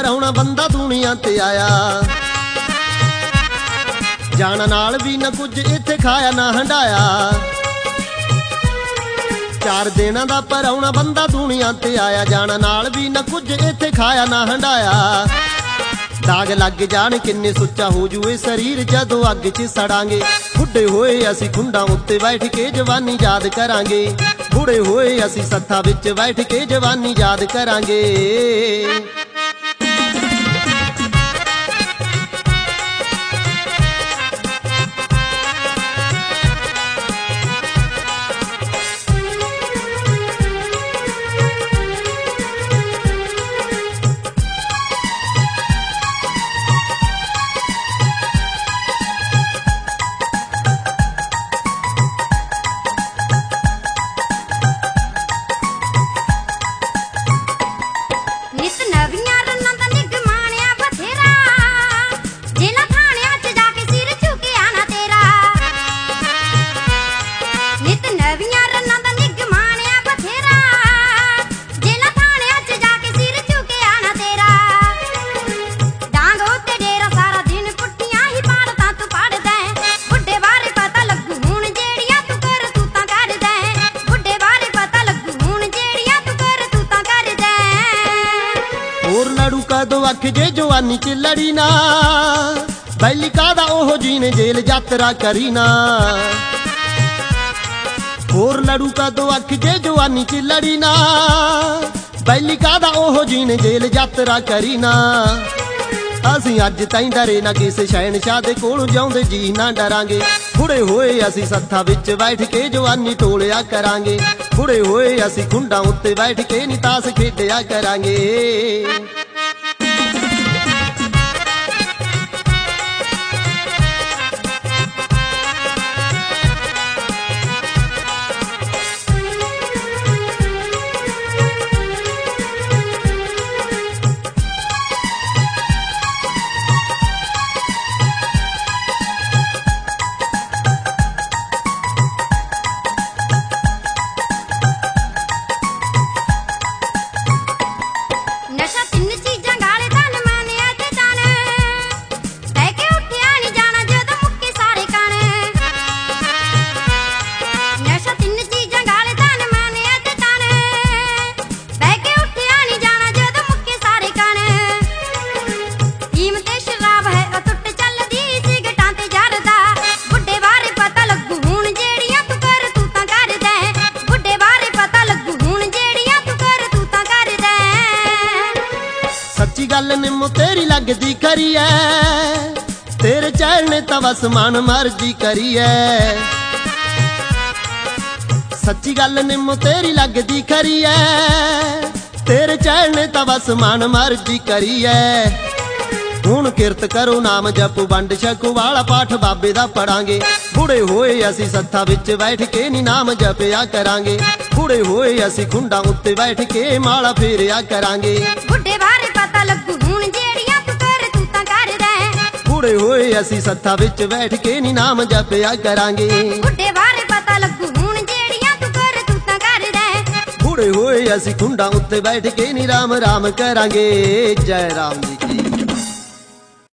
ਪਰਾਉਣਾ ਬੰਦਾ ਦੁਨੀਆ ਤੇ ਆਇਆ। ਜਾਣ ਨਾਲ ਵੀ ਨਾ ਕੁਝ ਇੱਥੇ ਖਾਇਆ ਨਾ ਹੰਡਾਇਆ। 4 ਦਿਨਾਂ ਦਾ ਪਰਾਉਣਾ ਬੰਦਾ ਦੁਨੀਆ ਤੇ ਆਇਆ। ਜਾਣ ਨਾਲ ਵੀ ਨਾ ਕੁਝ ਇੱਥੇ ਖਾਇਆ ਨਾ ਹੰਡਾਇਆ। ਦਾਗ ਲੱਗ ਜਾਣ ਕਿੰਨੇ ਸੁੱਚਾ ਹੋ ਜੂਏ ਸਰੀਰ ਜਦੋਂ ਅੱਗ 'ਚ ਸੜਾਂਗੇ। ਬੁੱਢੇ ਹੋਏ ਅਸੀਂ ਖੁੰਡਾਂ ਉੱਤੇ ਬੈਠ ਕੇ ਜਵਾਨੀ ਯਾਦ ਕਰਾਂਗੇ। ਬੁੱਢੇ ਹੋਏ ਅਸੀਂ ਸੱਥਾਂ ਵਿੱਚ ਬੈਠ ਕੇ ਜਵਾਨੀ ਯਾਦ ਕਰਾਂਗੇ। कदों अख जे जवानी च लड़ी ना बैली कादा ओहो जी ने जेल यात्रा करी ना। होर लड़ू कदों अख जे जवानी च लड़ी ना बैली कादा ओहो जी ने जेल यात्रा करी ना। असीं अज ताईं डरे ना किसे शहनशाह दे कोल जाउंदे जी ना डरांगे। बुढ़े होए असीं सत्था विच बैठ के जवानी टोलिया करांगे। बुढ़े होए असीं खुंडां उत्ते बैठ के नी ताश खेडिया करांगे। गल निम्मो तेरी लगदी खरी है तेरे चैन ने तो बस मन मर्जी करी है। सच्ची गल निम्मो तेरी लगदी खरी है तेरे चैन ने तो बस मन मर्जी करी है। हुण किरत करो नाम जपो वंड छको वाला पाठ बाबे दा पढ़ांगे। बुढ़े होए असी सत्था विच बैठ के नी नाम जपिया करांगे। बुढ़े होए असी खुंडां उत्ते बैठ के माला फेरिया करांगे। बुढ़े बारे पता लगू हुण जेड़ियां तू कर तू तां करदा है। बुढ़े होए असी सत्था विच बैठ के नी नाम जपिया करांगे। बुढ़े बारे पता लगू हुण जेड़ियां तू कर तू तां करदा है। बुढ़े होए असी खुंडां उत्ते बैठ के नी राम राम करांगे। जय राम जी।